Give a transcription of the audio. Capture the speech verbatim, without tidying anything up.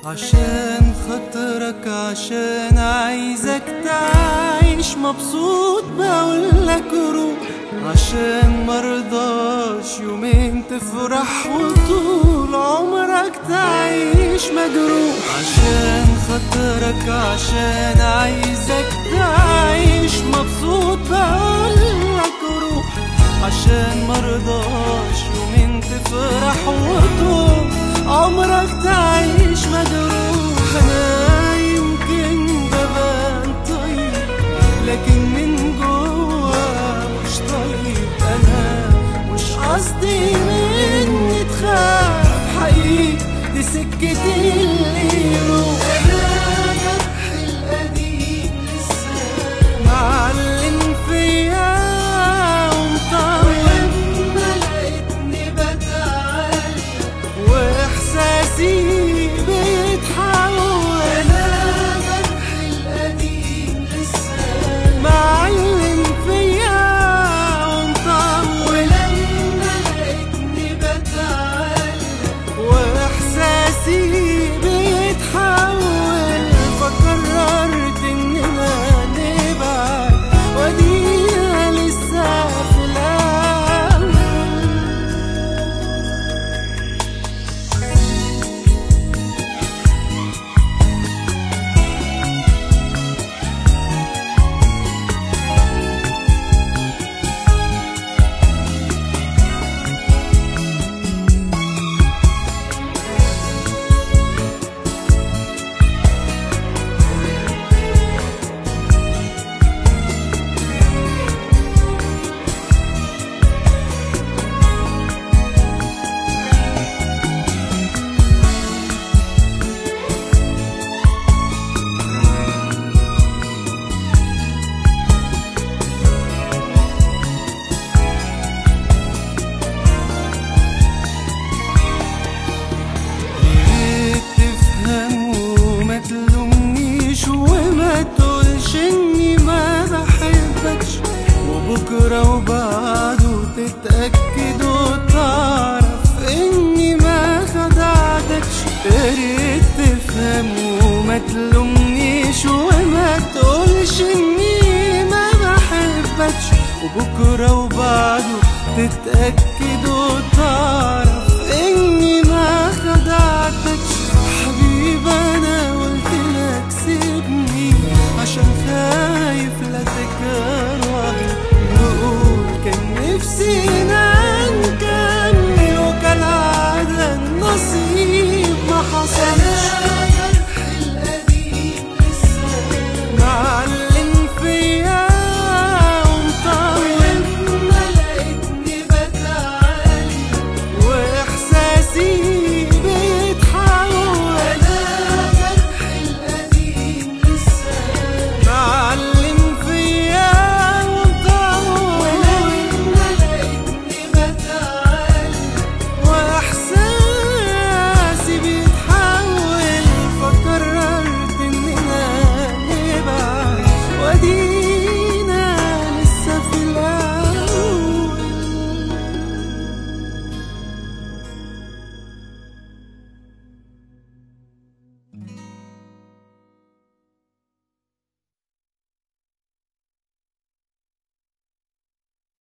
عشان خاطرك، عشان عايزك تعيش مبسوط بقولك روح، عشان مرضاش يومين تفرح وطول عمرك تعيش مجروح. عشان خاطرك، عشان عايزك تعيش مبسوط بقولك روح، عشان مرضاش يومين تفرح وطول عمرك تعيش مجروح. أنا يمكن ببان طيب لكن من جوا مش طيب، أنا مش قصدي مني تخاف، حقيقي دي سكتي اللي يروح. أنا جرحي القديم لسه معلم فيا ومطول، لما لقيتني بتعالي وإحساسي بيتحول. أنا جرحي القديم لسه معلم فيا ومطول، ولما لقيتني بتعالي وإحساسي بيتحول، فقررت إننا نبعد ودينا لسه في الأول. بكرة وبعده تتأكد وتعرف إني ما خدعتكش. ياريت تفهم وما تلومنيش وما تقولش إني ما بحبكش، وبكرة وبعده تتأكد وتعرف